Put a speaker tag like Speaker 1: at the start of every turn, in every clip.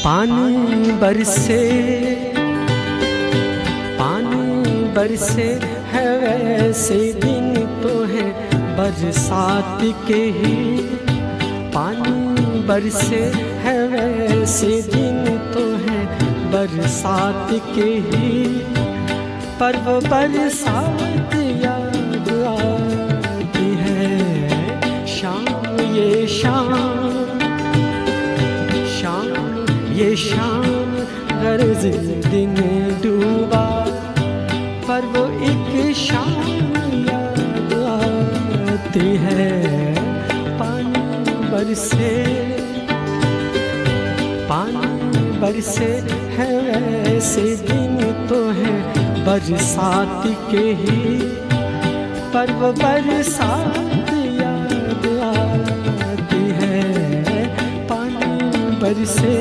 Speaker 1: पानी बरसे, पानी बरसे है वैसे दिन तो है बरसात के ही। पानी बरसे है वैसे दिन तो है बरसात के ही। पर वो बरसात याद आती है शाम ये शाम, ये शाम गर्ज दिन डूबा। पर वो एक शाम याद आती है पानी बरसे, पानी बरसे है वैसे दिन तो है बरसात के ही। पर वो बरसात याद आती है पानी बरसे।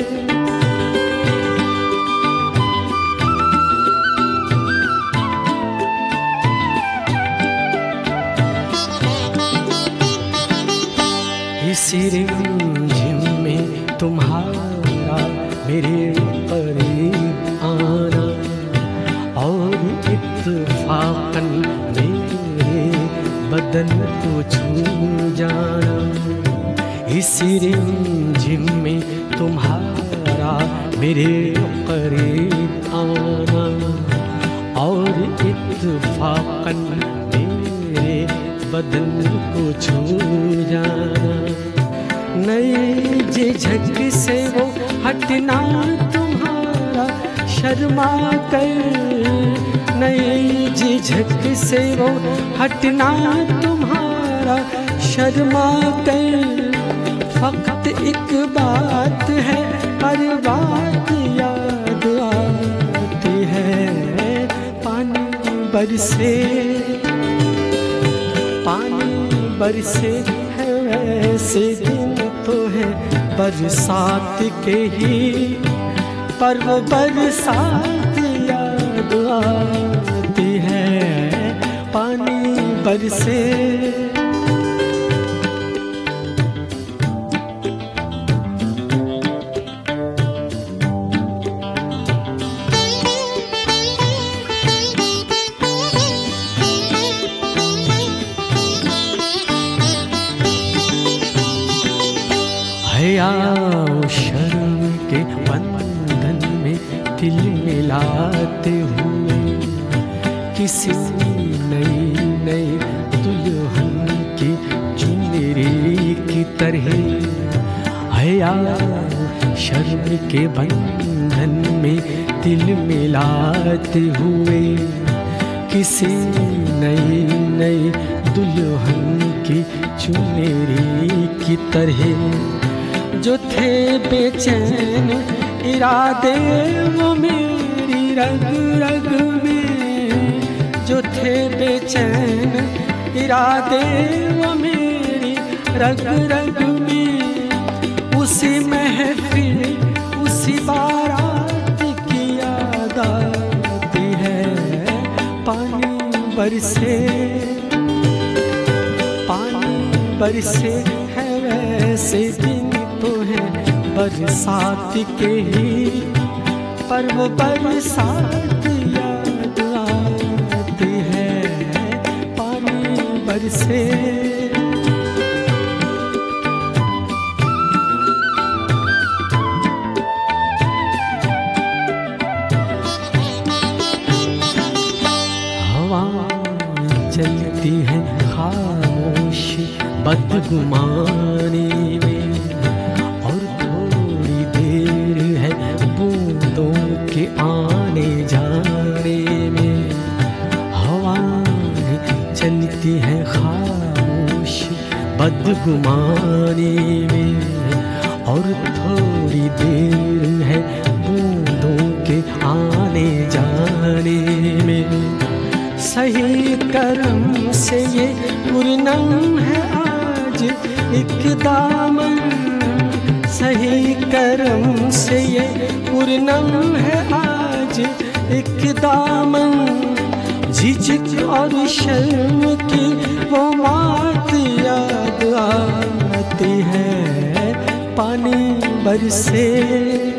Speaker 1: इसी रिमझिम में तुम्हारा मेरे करीब आना और इत्तेफाकन मेरे बदन को छू जाना। इसी रिमझिम में तुम्हारा मेरे करीब आना और इत्तेफाकन मेरे बदन को छू जाना। नई झिझक से वो हटना तुम्हारा शर्मा कर। नई झिझक से वो हटना तुम्हारा शर्मा कर। फकत एक बात है हर बात याद आती है पानी बरसे, पानी बरसे है वैसे दिन तो है बरसात के ही। पर वो बरसात याद आती है पानी बरसे। आओ शर्म के बंधन में दिल मिलाते हुए किसी नई नई दुल्हन की चुनरी की तरह। आओ शर्म के बंधन में दिल मिलाते हुए किसी नई नई दुल्हन की चुनरी की तरह। जो थे बेचैन इरादे वो मेरी रग रग में। जो थे बेचैन इरादे वो मेरी रग रग में। उसी महफिल उसी बारात की याद आती है पानी बरसे, पानी बरसे है वैसे दिन तो है बरसात के ही। पर वो बरसात याद आती है पानी बरसे। हवा चलती है खामोश बदगुमानी में और थोड़ी देर है बूंदों के आने जाने में। हवाएं चलती है खामोश बदगुमानी में और थोड़ी देर है बूंदों के आने जाने में। सही कर्म से ये पूर्णम है आज एक दामन। सही कर्म से ये पूर्णम है आज एक दामन। झिझक और शर्म की वो बात याद आती है पानी बरसे।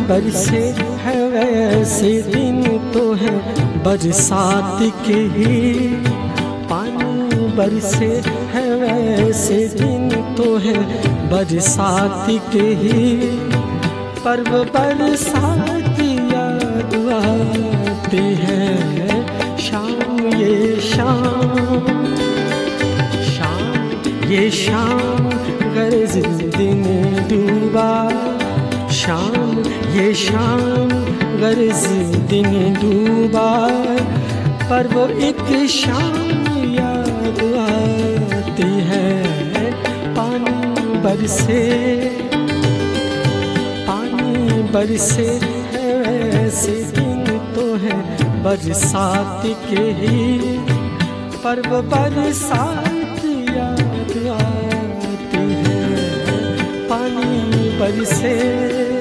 Speaker 1: बरसे है वैसे दिन तो है बरसात के ही, पानी बरसे है वैसे दिन तो है बरसात के ही, पर वो बरसात याद आती है शाम ये शाम, शाम ये शाम गर्ज दिन डूबा, शाम ये शाम गर्ज दिन डूबा, पर वो एक शाम याद आती है पानी बरसे, पानी बरसे है वैसे दिन तो है बरसात के ही, पर वो बरसात याद आती है पानी बरसे।